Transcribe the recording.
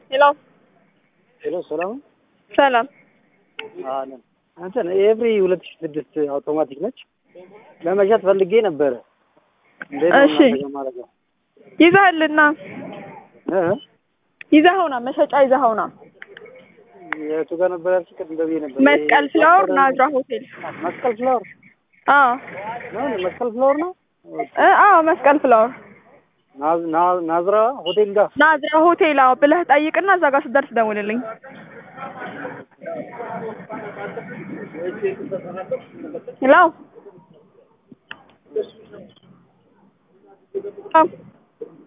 Hello. Hello, ሰላም ሰላም አለን። አንተ ኤቭሪ 2006 አውቶማቲክ ነች ለመሸጥ ፈልጌ ነበር። እሺ ይዘህልና ይዘኸውና መሸጫ ይዘኸውና የቱ ጋር ነበር ያልኩት? እንደዚህ ነበር መስቀል ፍላወር ናዝራ ሆቴል። መስቀል ፍላወር አዎ ነው። መስቀል ፍላወር ነው። አዎ መስቀል ፍላወር ናዝራ ሆቴል ጋር ናዝራ ሆቴል አዎ ብለህ ጠይቅና እዛ ጋር ስትደርስ ደውልልኝ። ሄሎ